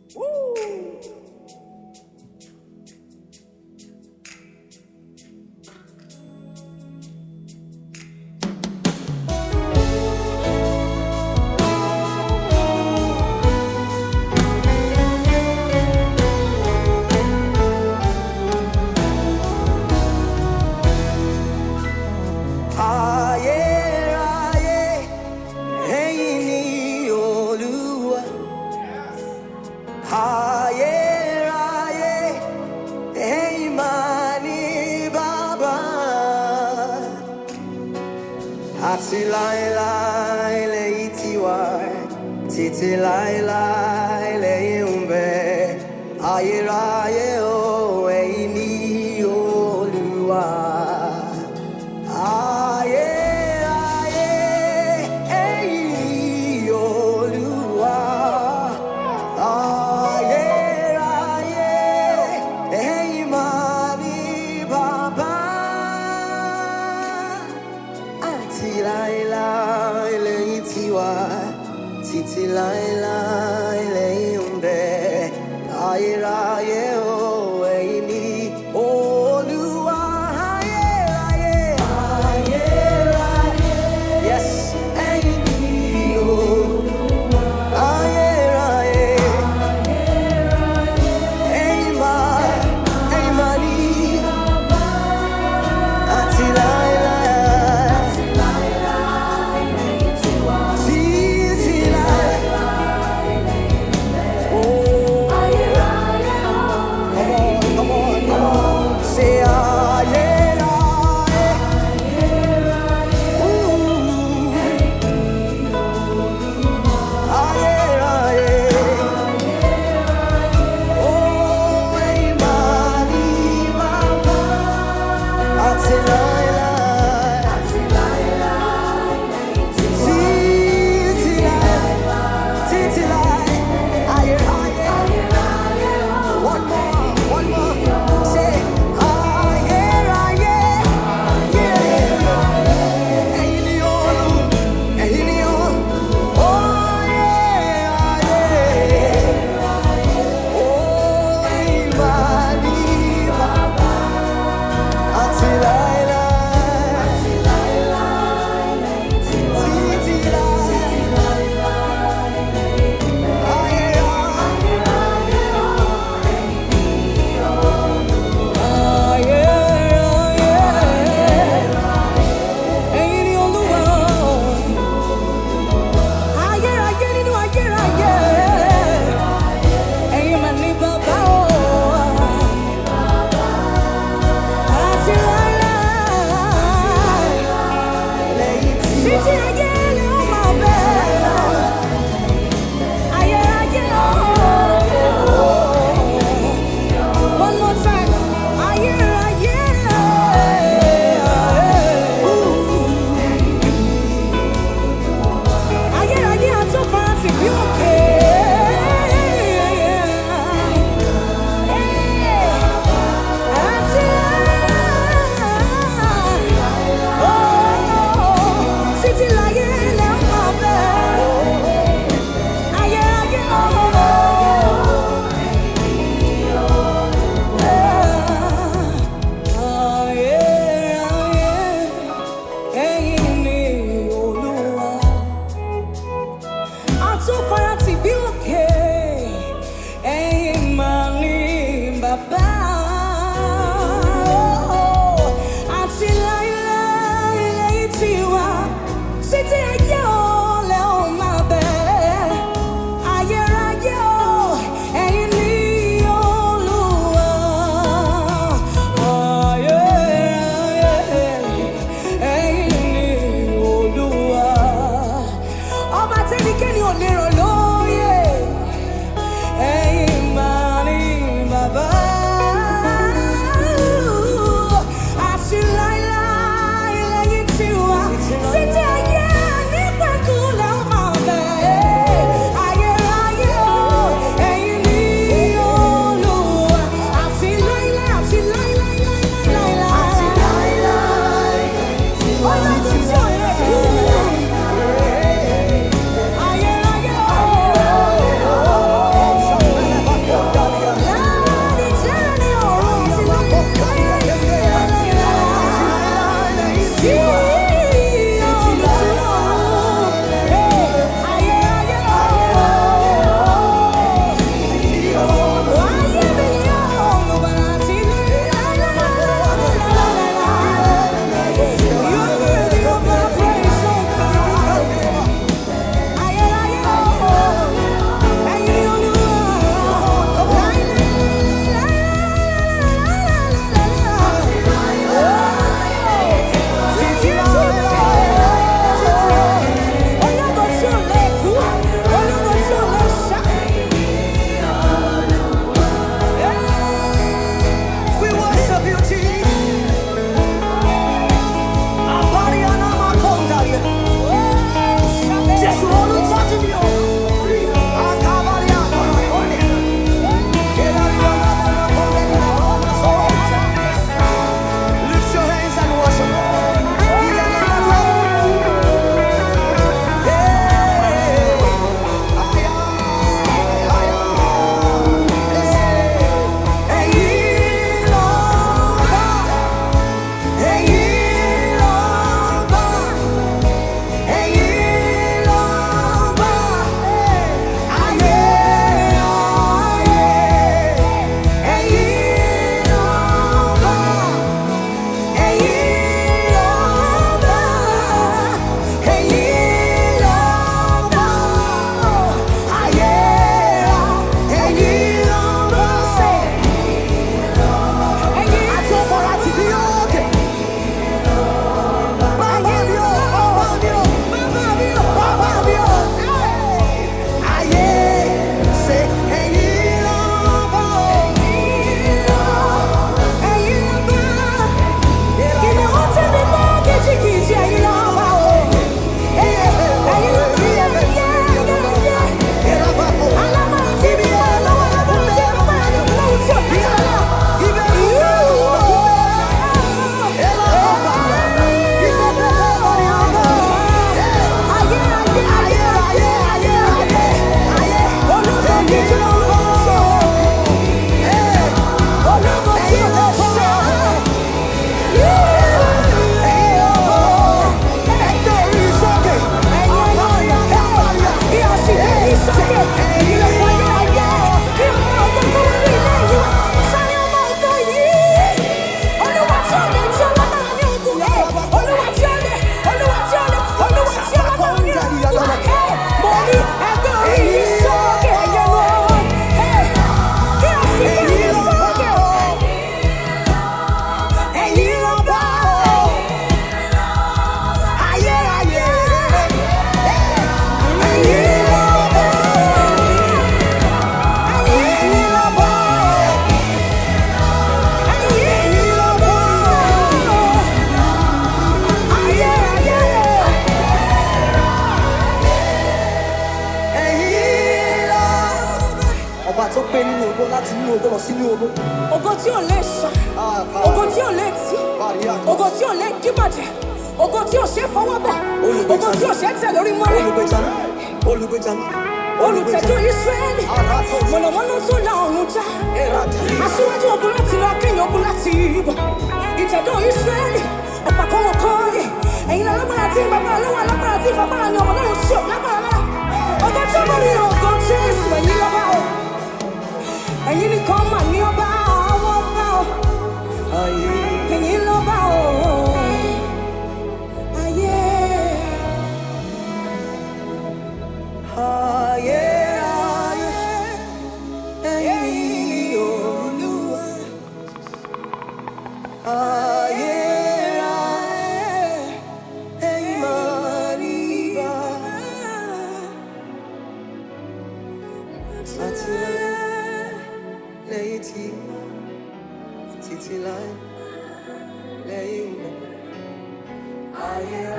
Ati lai lai le itiwai, titi lai lai le umbe, aye aye o eini Olúwa. Aye aye eini Olúwa. Aye aye eimani Baba. Ati lai lai le itiwai, titi lai lai le umbe, aye aye o eini Olúwa. Aye aye aye aye, yes eini Olúwa. Aye aye eimani ati lai lai. Titi lai. Oh, aye aye ọba tó gbé nínú ògo láti inú ògo lọ sínú ògo. Ògo tí ò lè ṣá, ògo tí ò lè tì, ògo tí ò lè díbàjẹ́, ògo tí ò ṣe fọwọ́ bọ̀, ògo tí ò ṣe tẹ̀ lórí mọ́lẹ̀. Olùgbèjà mi. Olùtẹ̀dọ̀ Ísírẹ́lì, mọ̀nàmọ́ná tó la ọ̀run já. Aṣíwájú ogun láti lọ kẹ́yìn ogun láti ibọ̀. Ìtẹ̀dọ̀ Ísírẹ́lì, ọ̀pá kan wọ̀ kọ́ yẹ. Ẹ̀yin lálágbára tí bàbá lọ́wọ́ alágbára tí bàbá ni ọmọ náà sí ọ̀ lágbára lára. Ọba tí ó borí ògo Jésù, ẹ̀yin lọ́ba o. Ẹ̀yin nìkan mà ní ọba àwọn ọba o. Ẹ̀yin lọ́ba o. Ayé. Títí láé lẹ́yìn mọ́ ayé.